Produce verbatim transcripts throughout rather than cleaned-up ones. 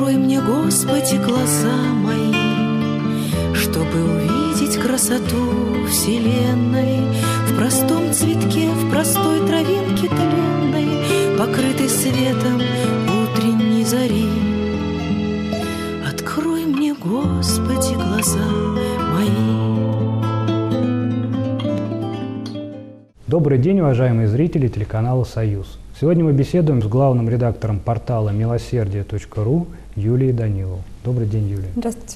Открой мне, Господи, глаза мои, чтобы увидеть красоту вселенной в простом цветке, в простой травинке тленной, покрытой светом утренней зари. Открой мне, Господи, глаза мои. Добрый день, уважаемые зрители телеканала «Союз». Сегодня мы беседуем с главным редактором портала милосердие точка ру Юлией Даниловой. Добрый день, Юлия. Здравствуйте.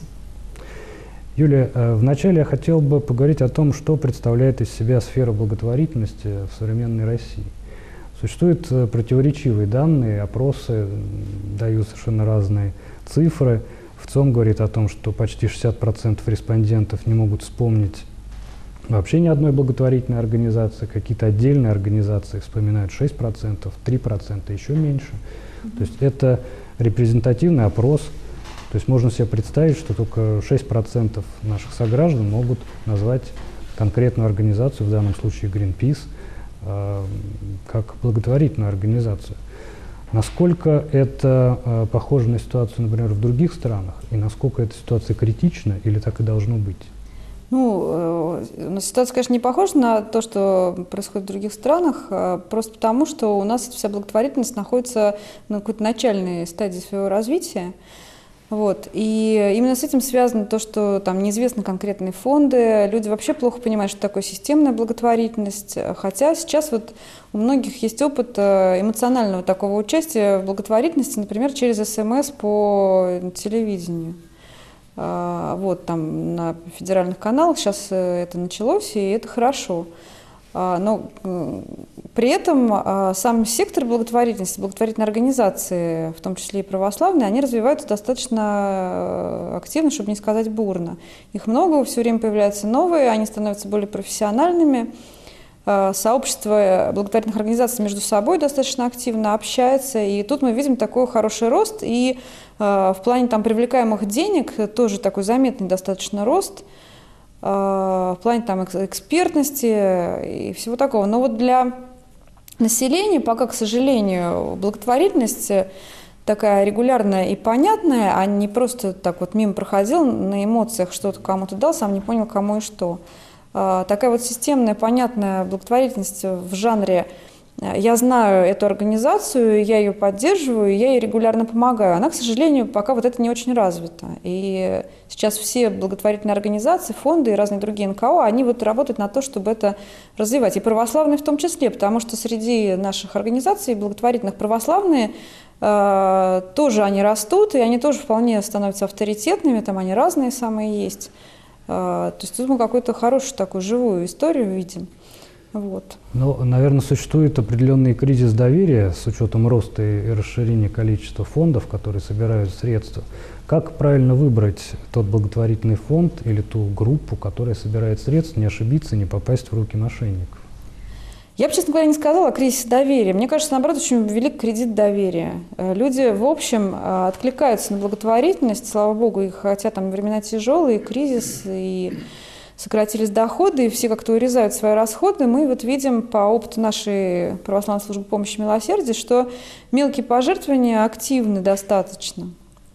Юлия, вначале я хотел бы поговорить о том, что представляет из себя сфера благотворительности в современной России. Существуют противоречивые данные, опросы дают совершенно разные цифры. ВЦИОМ говорит о том, что почти шестьдесят процентов респондентов не могут вспомнить вообще ни одной благотворительной организации, какие-то отдельные организации вспоминают шесть процентов, три процента, еще меньше. Mm-hmm. То есть это репрезентативный опрос. То есть можно себе представить, что только шесть процентов наших сограждан могут назвать конкретную организацию, в данном случае Greenpeace, э, как благотворительную организацию. Насколько это э, похоже на ситуацию, например, в других странах, и насколько эта ситуация критична или так и должно быть? Ну, э, ситуация, конечно, не похожа на то, что происходит в других странах, э, просто потому, что у нас вся благотворительность находится на какой-то начальной стадии своего развития. Вот. И именно с этим связано то, что там неизвестны конкретные фонды, люди вообще плохо понимают, что такое системная благотворительность, хотя сейчас вот у многих есть опыт эмоционального такого участия в благотворительности, например, через эс эм эс по телевидению. Вот, там на федеральных каналах сейчас это началось, и это хорошо. Но при этом сам сектор благотворительности, благотворительные организации, в том числе и православные, они развиваются достаточно активно, чтобы не сказать бурно. Их много, все время появляются новые, они становятся более профессиональными. Сообщество благотворительных организаций между собой достаточно активно общается, и тут мы видим такой хороший рост, и в плане там привлекаемых денег тоже такой заметный достаточно рост, в плане там экспертности и всего такого. Но вот для населения пока, к сожалению, благотворительность такая регулярная и понятная, а не просто так вот мимо проходил, на эмоциях что-то кому-то дал, сам не понял, кому и что. Такая вот системная, понятная благотворительность в жанре «я знаю эту организацию, я ее поддерживаю, я ей регулярно помогаю», она, к сожалению, пока вот это не очень развита. И сейчас все благотворительные организации, фонды и разные другие эн ка о, они вот работают на то, чтобы это развивать. И православные в том числе, потому что среди наших организаций благотворительных православные э, тоже они растут, и они тоже вполне становятся авторитетными, там они разные самые есть. То есть тут мы какую-то хорошую такую живую историю видим. Вот. Ну, наверное, существует определенный кризис доверия с учетом роста и расширения количества фондов, которые собирают средства. Как правильно выбрать тот благотворительный фонд или ту группу, которая собирает средства, не ошибиться, не попасть в руки мошенников? Я бы, честно говоря, не сказала о кризисе доверия. Мне кажется, наоборот, очень велик кредит доверия. Люди, в общем, откликаются на благотворительность, слава богу, и хотя там времена тяжелые, кризис, и сократились доходы, и все как-то урезают свои расходы, мы вот видим по опыту нашей православной службы помощи милосердия, что мелкие пожертвования активны достаточно.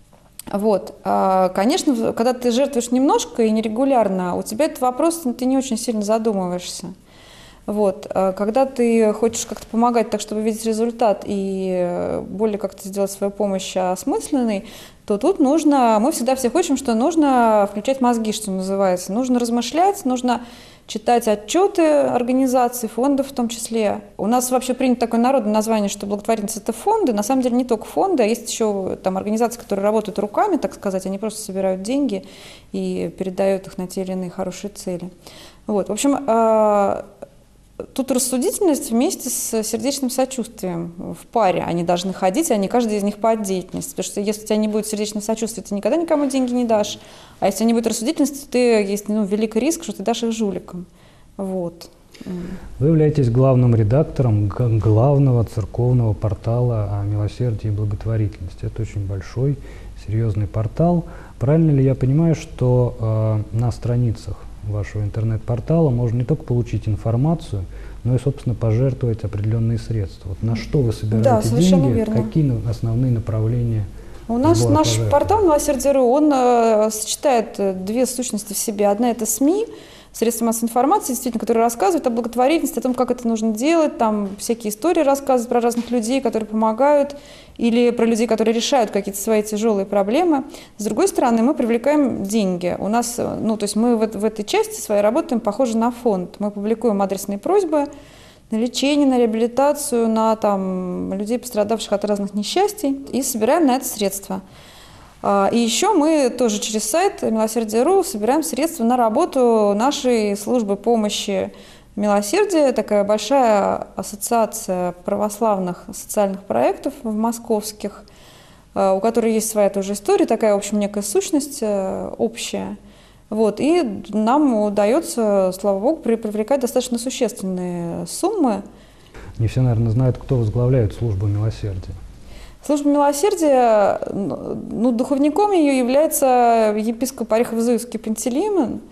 Вот. Конечно, когда ты жертвуешь немножко и нерегулярно, у тебя этот вопрос, ты не очень сильно задумываешься. Вот. Когда ты хочешь как-то помогать так, чтобы видеть результат и более как-то сделать свою помощь осмысленной, то тут нужно, мы всегда все хотим, что нужно включать мозги, что называется. Нужно размышлять, нужно читать отчеты организаций, фондов в том числе. У нас вообще принято такое народное название, что благотворительность – это фонды. На самом деле не только фонды, а есть еще там организации, которые работают руками, так сказать. Они просто собирают деньги и передают их на те или иные хорошие цели. Вот. В общем, тут рассудительность вместе с сердечным сочувствием в паре. Они должны ходить, а не каждый из них по отдельности. Потому что если у тебя не будет сердечного сочувствия, ты никогда никому деньги не дашь. А если не будет рассудительности, то ты, есть ну, великий риск, что ты дашь их жуликам. Вот. Вы являетесь главным редактором главного церковного портала о милосердии и благотворительности. Это очень большой, серьезный портал. Правильно ли я понимаю, что э, на страницах вашего интернет-портала можно не только получить информацию, но и, собственно, пожертвовать определенные средства? Вот на что вы собираете да, деньги, верно. какие основные направления У нас сбора наш пожертвований? портал «Милосердие.ру», он э, сочетает две сущности в себе. Одна – это СМИ, средства массовой информации, действительно, которые рассказывают о благотворительности, о том, как это нужно делать, там всякие истории рассказывают про разных людей, которые помогают, или про людей, которые решают какие-то свои тяжелые проблемы. С другой стороны, мы привлекаем деньги. У нас, ну, то есть мы в, в этой части своей работаем похоже на фонд. Мы публикуем адресные просьбы на лечение, на реабилитацию, на там, людей, пострадавших от разных несчастий, и собираем на это средства. И еще мы тоже через сайт «Милосердие.ру» собираем средства на работу нашей службы помощи «Милосердие». Такая большая ассоциация православных социальных проектов в московских, у которой есть своя тоже история, такая, в общем, некая сущность общая. Вот. И нам удается, слава богу, привлекать достаточно существенные суммы. Не все, наверное, знают, кто возглавляет службу «Милосердие». Служба «Милосердия», ну, духовником ее является епископ Орехово-Зуевский Пантелеймон.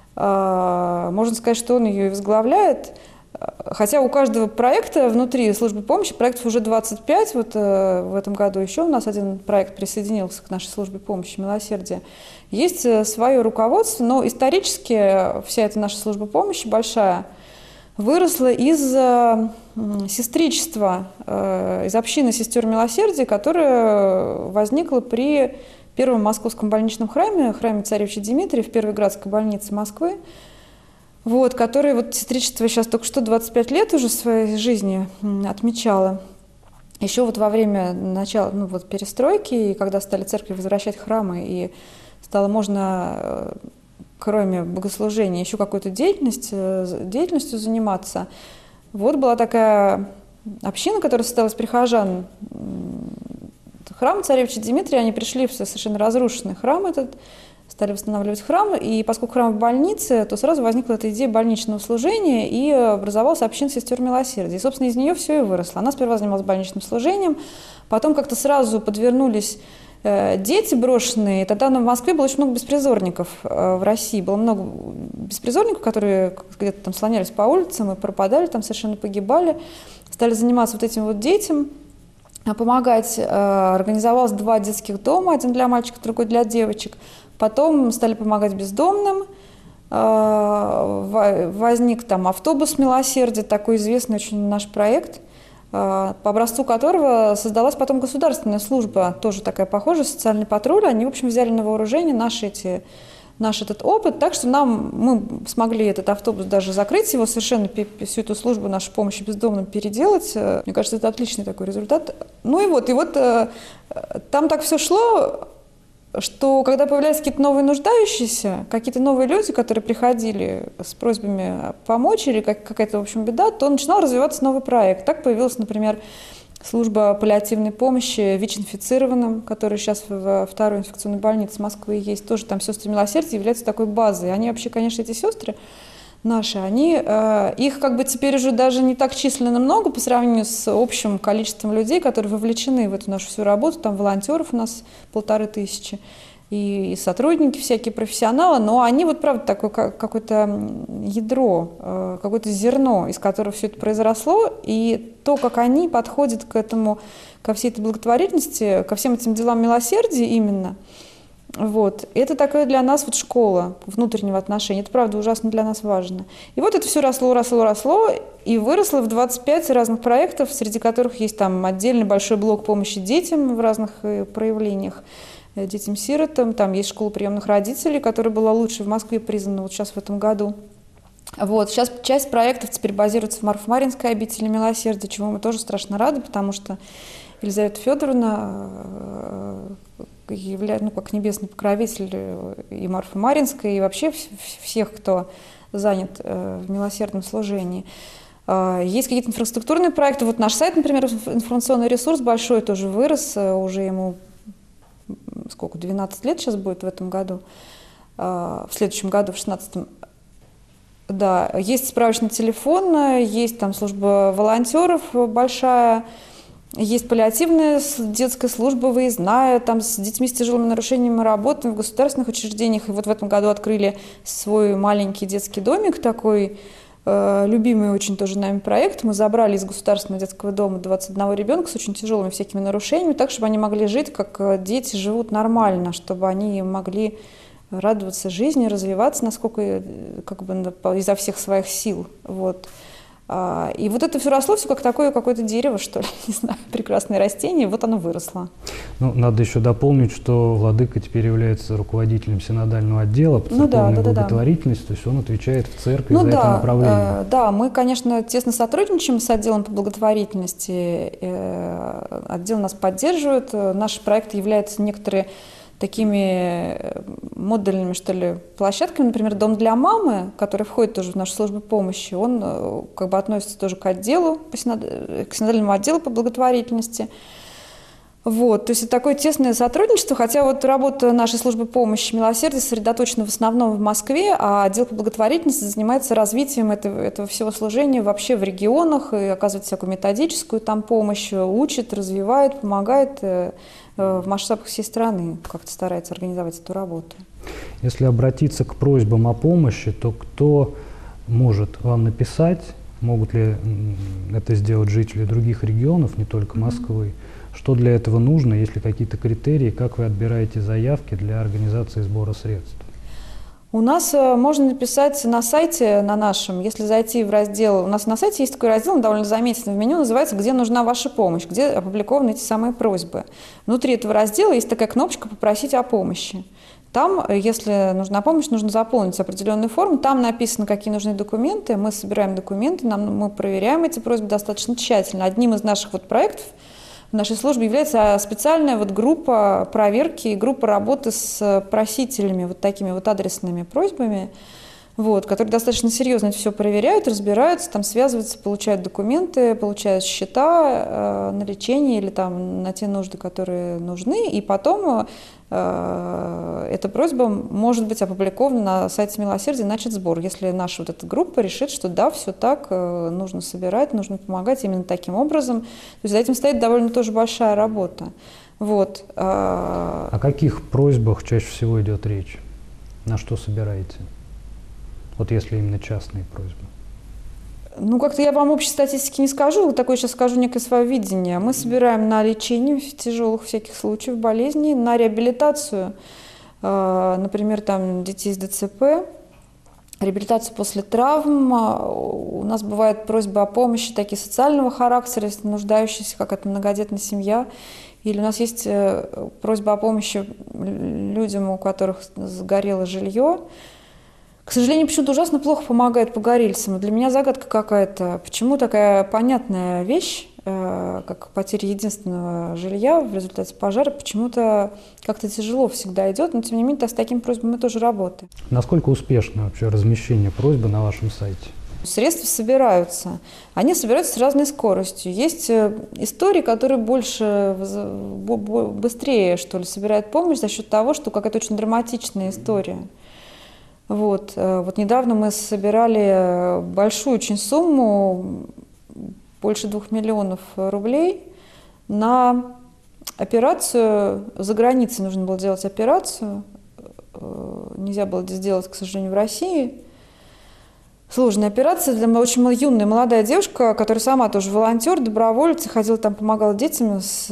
Можно сказать, что он ее и возглавляет. Хотя у каждого проекта внутри службы помощи, проектов уже двадцать пять, вот в этом году еще у нас один проект присоединился к нашей службе помощи «Милосердие», есть свое руководство, но исторически вся эта наша служба помощи большая выросла из э, сестричества, э, из общины сестер Милосердия, которая возникла при первом московском больничном храме, храме царевича Дмитрия в Первой Градской больнице Москвы, вот, которая вот сестричество сейчас только что двадцать пять лет уже своей жизни отмечала. Еще вот во время начала, ну, вот перестройки, и когда стали церкви возвращать храмы, и стало можно, кроме богослужения, еще какой-то деятельность, деятельностью заниматься. Вот была такая община, которая состояла из прихожан. Храм царевича Дмитрия, они пришли в совершенно разрушенный храм этот, стали восстанавливать храм, и поскольку храм в больнице, то сразу возникла эта идея больничного служения, и образовалась община сестер Милосердия. И, собственно, из нее все и выросло. Она сперва занималась больничным служением, потом как-то сразу подвернулись дети брошенные. Тогда в Москве было очень много беспризорников в России. Было много беспризорников, которые где-то там слонялись по улицам и пропадали, там совершенно погибали. Стали заниматься вот этим вот детям, помогать. Организовалось два детских дома, один для мальчиков, другой для девочек. Потом стали помогать бездомным. Возник там автобус «Милосердие», такой известный очень наш проект, по образцу которого создалась потом государственная служба, тоже такая похожая, социальный патруль. Они, в общем, взяли на вооружение наши эти, наш этот опыт, так что нам, мы смогли этот автобус даже закрыть, его совершенно, всю эту службу нашу помощи бездомным переделать. Мне кажется, это отличный такой результат. Ну и вот, и вот там так все шло, что когда появлялись какие-то новые нуждающиеся, какие-то новые люди, которые приходили с просьбами помочь или как, какая-то, в общем, беда, то начинал развиваться новый проект. Так появилась, например, служба паллиативной помощи ВИЧ-инфицированным, которая сейчас в второй инфекционной больнице Москвы есть. Тоже там сестры Милосердия являются такой базой. Они вообще, конечно, эти сестры наши, они, э, их как бы теперь уже даже не так численно много по сравнению с общим количеством людей, которые вовлечены в эту нашу всю работу. Там волонтеров у нас полторы тысячи, и, и сотрудники всякие, профессионалы, но они вот правда такое как, какое-то ядро, э, какое-то зерно, из которого все это произросло, и то, как они подходят к этому, ко всей этой благотворительности, ко всем этим делам милосердия именно. Вот. Это такая для нас вот школа внутреннего отношения. Это, правда, ужасно для нас важно. И вот это все росло, росло, росло, и выросло в двадцать пять разных проектов, среди которых есть там отдельный большой блок помощи детям в разных проявлениях, детям-сиротам. Там есть школа приемных родителей, которая была лучшей в Москве признана вот сейчас в этом году. Вот. Сейчас часть проектов теперь базируется в Марфо-Маринской обители Милосердия, чему мы тоже страшно рады, потому что Елизавета Федоровна является, ну, как небесный покровитель и Марфы-Маринской, и вообще всех, кто занят в милосердном служении. Есть какие-то инфраструктурные проекты. Вот наш сайт, например, информационный ресурс большой тоже вырос, уже ему сколько, двенадцать лет сейчас будет в этом году, в следующем году, в шестнадцатом. Да, есть справочный телефон, есть там служба волонтеров большая, есть паллиативная детская служба выездная, там с детьми с тяжелыми нарушениями мы работаем в государственных учреждениях. И вот в этом году открыли свой маленький детский домик такой, любимый очень тоже нами проект. Мы забрали из государственного детского дома двадцать одного ребенка с очень тяжелыми всякими нарушениями, так, чтобы они могли жить, как дети живут нормально, чтобы они могли радоваться жизни, развиваться, насколько, как бы, изо всех своих сил. Вот. И вот это все росло, все как такое какое-то дерево, что ли, не знаю, прекрасное растение, вот оно выросло. Ну, надо еще дополнить, что владыка теперь является руководителем синодального отдела по ну, церковной да, да, благотворительности, да, да. То есть он отвечает в церкви ну, за да, это направление. Э, да, мы, конечно, тесно сотрудничаем с отделом по благотворительности, э, отдел нас поддерживает, наш проект является некоторые такими модульными, что ли, площадками, например, «Дом для мамы», который входит тоже в нашу службу помощи, он как бы относится тоже к отделу, к синодальному отделу по благотворительности. Вот, то есть это такое тесное сотрудничество, хотя вот работа нашей службы помощи «Милосердие» сосредоточена в основном в Москве, а отдел по благотворительности занимается развитием этого, этого всего служения вообще в регионах и оказывает всякую методическую там помощь, учит, развивает, помогает в масштабах всей страны, как-то старается организовать эту работу. Если обратиться к просьбам о помощи, то кто может вам написать, могут ли это сделать жители других регионов, не только Москвы? Mm-hmm. Что для этого нужно, есть ли какие-то критерии, как вы отбираете заявки для организации сбора средств? У нас можно написать на сайте, на нашем, если зайти в раздел, у нас на сайте есть такой раздел, он довольно заметен в меню, называется «Где нужна ваша помощь», где опубликованы эти самые просьбы. Внутри этого раздела есть такая кнопочка «Попросить о помощи». Там, если нужна помощь, нужно заполнить определенную форму, там написано, какие нужны документы, мы собираем документы, нам, мы проверяем эти просьбы достаточно тщательно. Одним из наших вот проектов в нашей службе является специальная вот группа проверки, группа работы с просителями, вот такими вот адресными просьбами, вот, которые достаточно серьезно это все проверяют, разбираются, там связываются, получают документы, получают счета э, на лечение или там на те нужды, которые нужны, и потом э, эта просьба может быть опубликована на сайте «Милосердия», начат сбор, если наша вот эта группа решит, что да, все так, э, нужно собирать, нужно помогать именно таким образом. То есть за этим стоит довольно тоже большая работа. Вот. О каких просьбах чаще всего идет речь? На что собираете? Вот если именно частные просьбы. Ну, как-то я вам общей статистики не скажу, такое сейчас скажу некое свое видение. Мы собираем на лечение тяжелых всяких случаев болезней, на реабилитацию, например, там детей с ДЦП, реабилитацию после травм. У нас бывают просьбы о помощи такие социального характера, если нуждающиеся, как это многодетная семья. Или у нас есть просьба о помощи людям, у которых сгорело жилье. К сожалению, почему-то ужасно плохо помогает погорельцам. Для меня загадка какая-то. Почему такая понятная вещь, э, как потеря единственного жилья в результате пожара, почему-то как-то тяжело всегда идет, но тем не менее с такими просьбами мы тоже работаем. Насколько успешно вообще размещение просьбы на вашем сайте? Средства собираются. Они собираются с разной скоростью. Есть истории, которые больше, быстрее, что ли, собирают помощь за счет того, что какая-то очень драматичная история. Вот. Вот недавно мы собирали большую очень сумму, больше двух миллионов рублей, на операцию. За границей нужно было делать операцию. Нельзя было это сделать, к сожалению, в России. Сложная операция для очень юная молодая девушка, которая сама тоже волонтер, доброволец, ходила там, помогала детям с,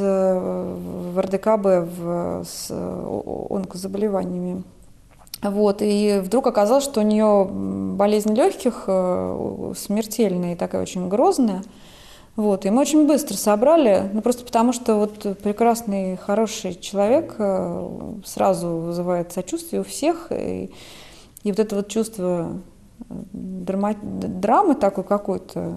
в эр дэ ка бэ в, с онкозаболеваниями. Вот, и вдруг оказалось, что у нее болезнь легких смертельная и такая очень грозная. Вот, и мы очень быстро собрали, ну просто потому что вот прекрасный, хороший человек сразу вызывает сочувствие у всех, и, и вот это вот чувство драма, драмы такой какой-то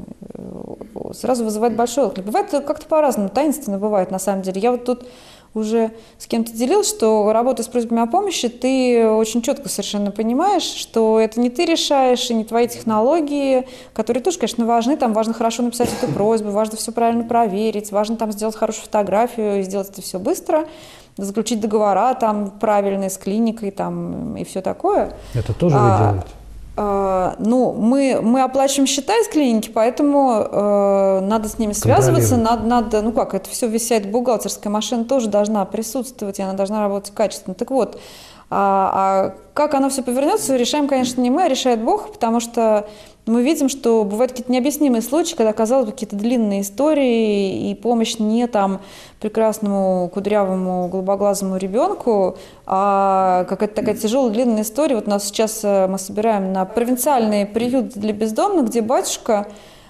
сразу вызывает большой отклик. Бывает как-то по-разному, таинственно бывает на самом деле. Я вот тут уже с кем-то делилась, что работая с просьбами о помощи, ты очень четко совершенно понимаешь, что это не ты решаешь, и не твои технологии, которые тоже, конечно, важны. Там важно хорошо написать эту просьбу, важно все правильно проверить, важно там сделать хорошую фотографию и сделать это все быстро, заключить договора там правильные с клиникой там, и все такое. Это тоже а, вы делаете? Uh, ну, мы, мы оплачиваем счета из клиники, поэтому uh, надо с ними связываться, надо, надо, ну как, это все висит, бухгалтерская машина тоже должна присутствовать, и она должна работать качественно. Так вот, а, а как оно все повернется, решаем, конечно, не мы, а решает Бог, потому что мы видим, что бывают какие-то необъяснимые случаи, когда, казалось бы, какие-то длинные истории, и помощь не там прекрасному, кудрявому, голубоглазому ребенку, а какая-то такая тяжелая, длинная история. Вот у нас сейчас мы собираем на провинциальный приют для бездомных, где батюшка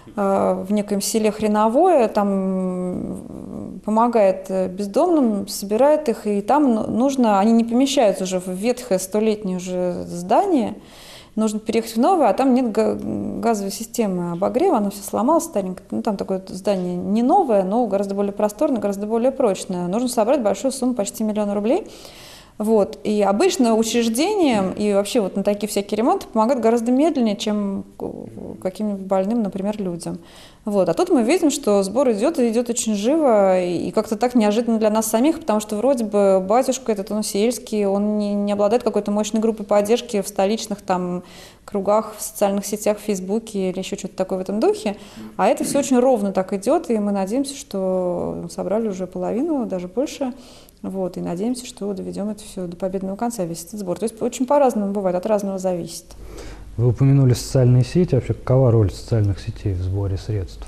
в некоем селе Хреновое там помогает бездомным, собирает их, и там нужно, они не помещаются уже в ветхое столетнее уже здание, нужно переехать в новое, а там нет газовой системы обогрева, оно все сломалось старенькое. Ну, там такое здание не новое, но гораздо более просторное, гораздо более прочное. Нужно собрать большую сумму, почти миллион рублей. Вот. И обычно учреждениям и вообще вот на такие всякие ремонты помогают гораздо медленнее, чем каким-нибудь больным, например, людям. Вот. А тут мы видим, что сбор идет, и идет очень живо, и как-то так неожиданно для нас самих, потому что вроде бы батюшка этот, он сельский, он не, не обладает какой-то мощной группой поддержки в столичных там кругах, в социальных сетях, в Фейсбуке или еще что-то такое в этом духе. А это все очень ровно так идет, и мы надеемся, что собрали уже половину, даже больше. Вот, и надеемся, что доведем это все до победного конца, весь этот сбор. То есть очень по-разному бывает, от разного зависит. Вы упомянули социальные сети. Вообще, какова роль социальных сетей в сборе средств?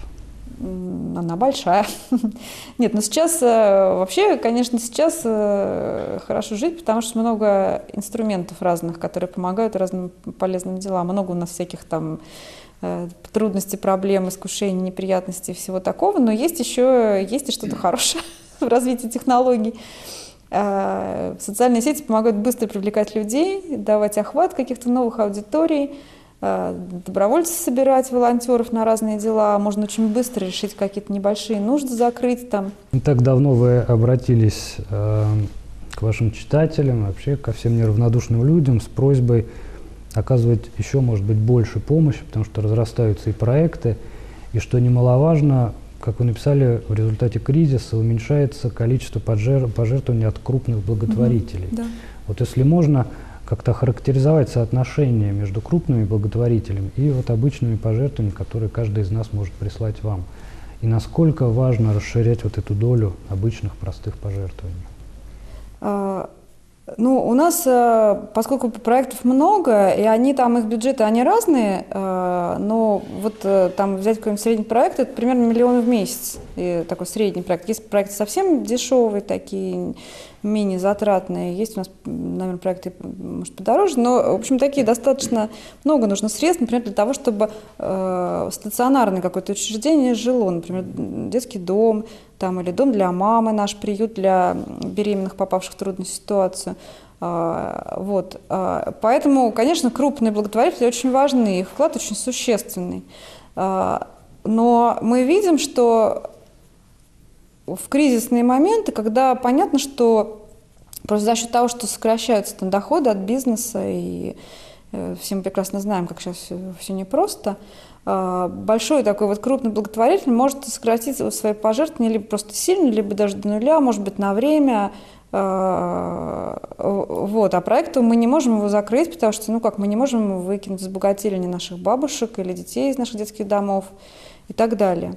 Она большая. Нет, но сейчас вообще, конечно, сейчас хорошо жить, потому что много инструментов разных, которые помогают разным полезным делам. Много у нас всяких там трудностей, проблем, искушений, неприятностей, всего такого, но есть еще есть и что-то хорошее в развитии технологий. Социальные сети помогают быстро привлекать людей, давать охват каких-то новых аудиторий, добровольцев собирать, волонтеров на разные дела. Можно очень быстро решить какие-то небольшие нужды, закрыть там. Не так давно вы обратились э, к вашим читателям, вообще ко всем неравнодушным людям с просьбой оказывать еще, может быть, больше помощи, потому что разрастаются и проекты, и, что немаловажно, как вы написали, в результате кризиса уменьшается количество пожертвований от крупных благотворителей. Mm-hmm, да. Вот если можно как-то характеризовать соотношение между крупными благотворителями и вот обычными пожертвованиями, которые каждый из нас может прислать вам, и насколько важно расширять вот эту долю обычных простых пожертвований? А, ну, у нас, поскольку проектов много, и они там, их бюджеты, они разные, но вот там взять какой-нибудь средний проект, это примерно миллион в месяц, и такой средний проект. Есть проекты совсем дешевые, такие, менее затратные, есть у нас, наверное, проекты, может, подороже, но, в общем, такие достаточно много нужно средств, например, для того, чтобы э, стационарное какое-то учреждение жило, например, детский дом, там, или дом для мамы, наш приют для беременных, попавших в трудную ситуацию. А, вот. А, поэтому, конечно, крупные благотворители очень важны, их вклад очень существенный. А, но мы видим, что в кризисные моменты, когда понятно, что просто за счет того, что сокращаются там доходы от бизнеса, и э, все мы прекрасно знаем, как сейчас все, все непросто, э, большой такой вот крупный благотворитель может сократить свои пожертвования либо просто сильно, либо даже до нуля, может быть, на время. Э, вот. А проекту мы не можем его закрыть, потому что, ну как, мы не можем выкинуть из богатырни наших бабушек или детей из наших детских домов и так далее.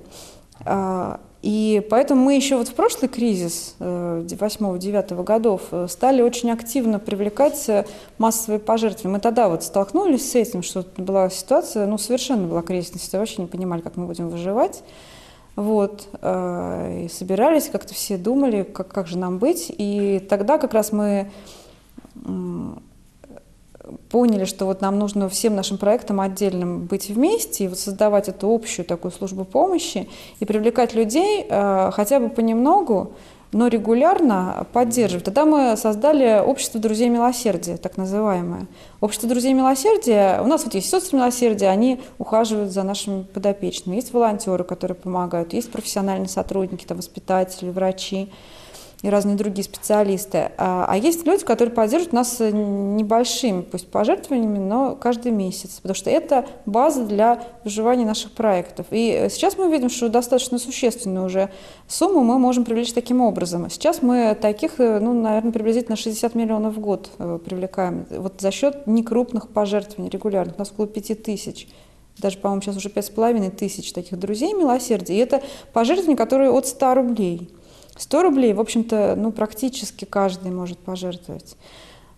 И поэтому мы еще вот в прошлый кризис восьмого-девятого годов стали очень активно привлекать массовые пожертвования. Мы тогда вот столкнулись с этим, что была ситуация, ну совершенно была кризисная ситуация, вообще не понимали, как мы будем выживать. Вот. И собирались, как-то все думали, как, как же нам быть. И тогда как раз мы поняли, что вот нам нужно всем нашим проектам отдельным быть вместе и вот создавать эту общую такую службу помощи и привлекать людей э, хотя бы понемногу, но регулярно поддерживать. Тогда мы создали общество друзей милосердия, так называемое. Общество друзей милосердия, у нас вот есть сестры милосердия, они ухаживают за нашими подопечными. Есть волонтеры, которые помогают, есть профессиональные сотрудники, там, воспитатели, врачи и разные другие специалисты. А, а есть люди, которые поддерживают нас небольшими, пусть пожертвованиями, но каждый месяц, потому что это база для выживания наших проектов. И сейчас мы видим, что достаточно существенную уже сумму мы можем привлечь таким образом. Сейчас мы таких, ну, наверное, приблизительно шестьдесят миллионов в год привлекаем. Вот за счет некрупных пожертвований регулярных, у нас около пяти тысяч. Даже, по-моему, сейчас уже пять с половиной тысяч таких друзей милосердия. И это пожертвования, которые от ста рублей. сто рублей, в общем-то, ну, практически каждый может пожертвовать.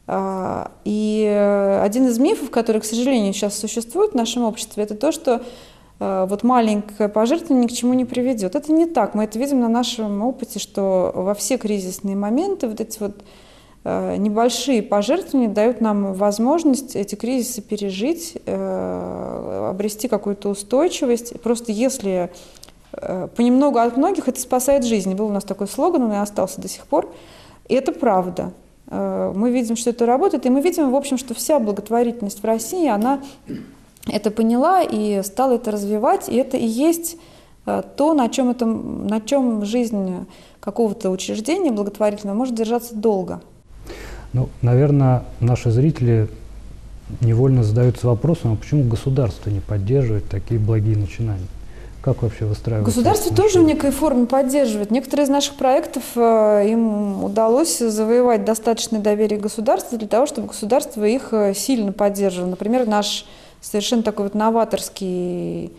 И один из мифов, который, к сожалению, сейчас существует в нашем обществе, это то, что вот маленькое пожертвование ни к чему не приведет. Это не так. Мы это видим на нашем опыте, что во все кризисные моменты вот эти вот небольшие пожертвования дают нам возможность эти кризисы пережить, обрести какую-то устойчивость. Просто если понемногу от многих, это спасает жизнь. Был у нас такой слоган, он и остался до сих пор. И это правда. Мы видим, что это работает, и мы видим, в общем, что вся благотворительность в России, она это поняла и стала это развивать, и это и есть то, на чем, это, на чем жизнь какого-то учреждения благотворительного может держаться долго. Ну, наверное, наши зрители невольно задаются вопросом, а почему государство не поддерживает такие благие начинания? Как вообще выстраивать? Государство тоже в некой форме поддерживает. Некоторые из наших проектов, им удалось завоевать достаточное доверие государства для того, чтобы государство их сильно поддерживало. Например, наш совершенно такой вот новаторский,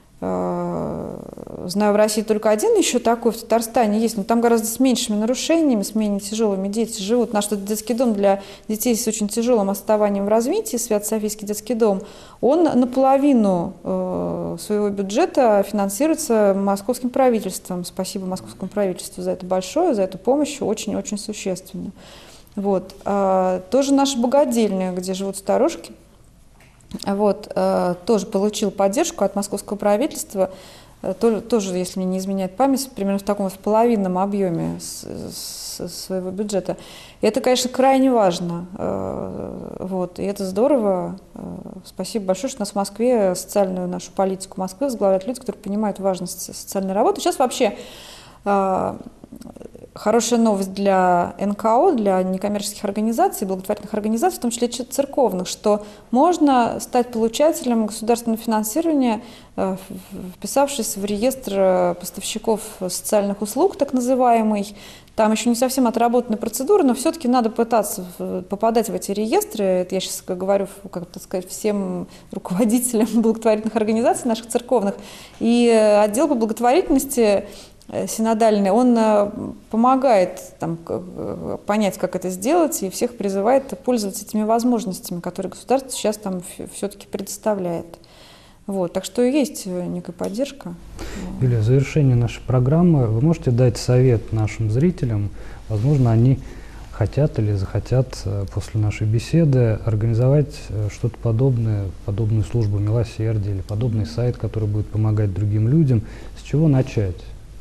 э, знаю в России только один еще такой, в Татарстане есть, но там гораздо с меньшими нарушениями, с менее тяжелыми дети живут. Наш детский дом для детей с очень тяжелым отставанием в развитии, Свято-Софийский детский дом, он наполовину э, своего бюджета финансируется московским правительством. Спасибо московскому правительству за это большое, за эту помощь, очень-очень существенно. Вот. А, тоже наша богадельня, где живут старушки, вот, э, тоже получил поддержку от московского правительства, э, то, тоже, если мне не изменяет память, примерно в таком в половинном объеме с, с своего бюджета. И это, конечно, крайне важно. Э, вот, и это здорово. Э, спасибо большое, что у нас в Москве социальную нашу политику Москвы возглавляют люди, которые понимают важность социальной работы. Сейчас вообще э, хорошая новость для эн ка о, для некоммерческих организаций, благотворительных организаций, в том числе церковных, что можно стать получателем государственного финансирования, вписавшись в реестр поставщиков социальных услуг, так называемый. Там еще не совсем отработаны процедуры, но все-таки надо пытаться попадать в эти реестры. Это я сейчас говорю, как так сказать, всем руководителям благотворительных организаций наших церковных. И отдел по благотворительности синодальный, он помогает там, понять, как это сделать, и всех призывает пользоваться этими возможностями, которые государство сейчас там все-таки предоставляет. Вот, так что есть некая поддержка. Юлия, в завершении нашей программы вы можете дать совет нашим зрителям? Возможно, они хотят или захотят после нашей беседы организовать что-то подобное, подобную службу милосердия или подобный сайт, который будет помогать другим людям. С чего начать?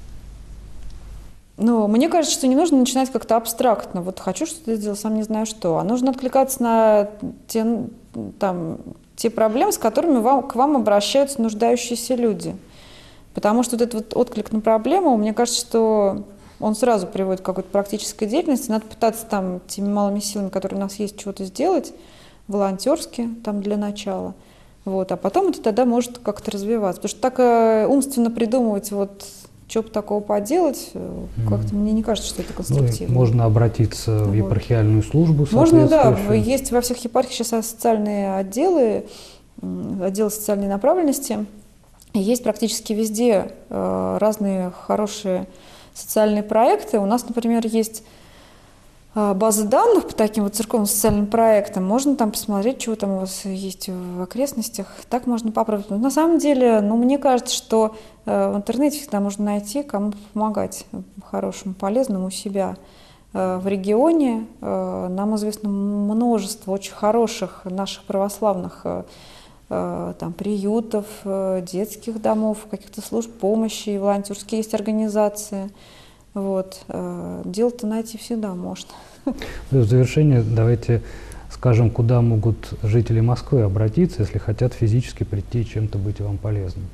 Ну, мне кажется, что не нужно начинать как-то абстрактно. Вот хочу что-то сделать, сам не знаю что. А нужно откликаться на те, там, те проблемы, с которыми вам, к вам обращаются нуждающиеся люди. Потому что вот этот вот отклик на проблему, мне кажется, что он сразу приводит к какой-то практической деятельности. Надо пытаться там теми малыми силами, которые у нас есть, чего-то сделать, волонтерски там для начала. Вот. А потом это тогда может как-то развиваться. Потому что так э, умственно придумывать вот... Что бы такого поделать, как-то мне не кажется, что это конструктивно. Ну, можно обратиться в епархиальную службу. Можно, да. Есть во всех епархиях сейчас социальные отделы, отделы социальной направленности. И есть практически везде разные хорошие социальные проекты. У нас, например, есть базы данных по таким вот церковным социальным проектам. Можно там посмотреть, что там у вас есть в окрестностях. Так можно попробовать. Но на самом деле, ну, мне кажется, что в интернете всегда можно найти, кому помогать хорошему, полезному у себя. В регионе нам известно множество очень хороших наших православных там, приютов, детских домов, каких-то служб помощи, волонтерские есть организации. Вот. Дело-то найти всегда можно. В завершение давайте скажем, куда могут жители Москвы обратиться, если хотят физически прийти и чем-то быть вам полезным.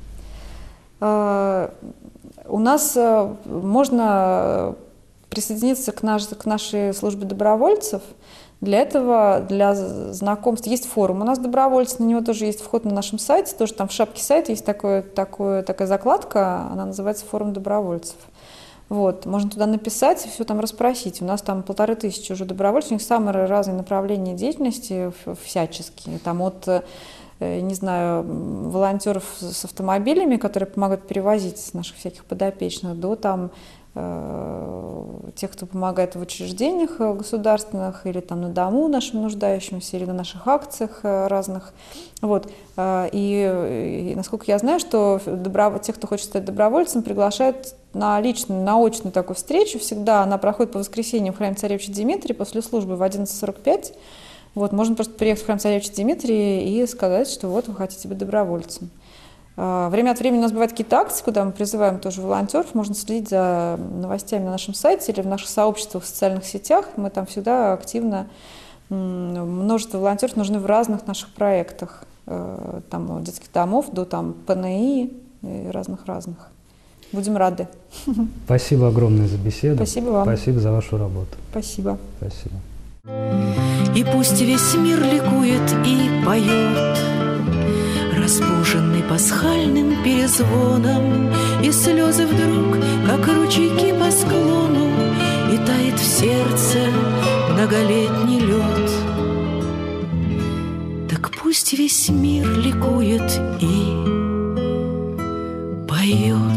У нас можно присоединиться к, наш, к нашей службе добровольцев. Для этого, для знакомств, есть форум у нас добровольцев, на него тоже есть вход на нашем сайте, тоже там в шапке сайта есть такое, такое, такая закладка, она называется «Форум добровольцев». Вот, можно туда написать и все там расспросить. У нас там полторы тысячи уже добровольцев, у них самые разные направления деятельности всяческие. Там от, не знаю, волонтеров с автомобилями, которые помогают перевозить наших всяких подопечных, до там тех, кто помогает в учреждениях государственных или там на дому нашим нуждающимся, или на наших акциях разных. Вот. И, и насколько я знаю, что добро... тех, кто хочет стать добровольцем, приглашают на личную, на очную такую встречу. Всегда она проходит по воскресеньям в храме царевича Дмитрия после службы в одиннадцать сорок пять. Вот. Можно просто приехать в храм царевича Дмитрия и сказать, что вот вы хотите быть добровольцем. Время от времени у нас бывают какие-то акции, куда мы призываем тоже волонтеров. Можно следить за новостями на нашем сайте или в наших сообществах в социальных сетях. Мы там всегда активно, множество волонтеров нужны в разных наших проектах. Там, от детских домов до там, ПНИ и разных-разных. Будем рады. Спасибо огромное за беседу. Спасибо вам. Спасибо за вашу работу. Спасибо. Спасибо. И пусть весь мир ликует и поет, разбуженный пасхальным перезвоном, и слезы вдруг, как ручейки по склону, и тает в сердце многолетний лед. Так пусть весь мир ликует и поет.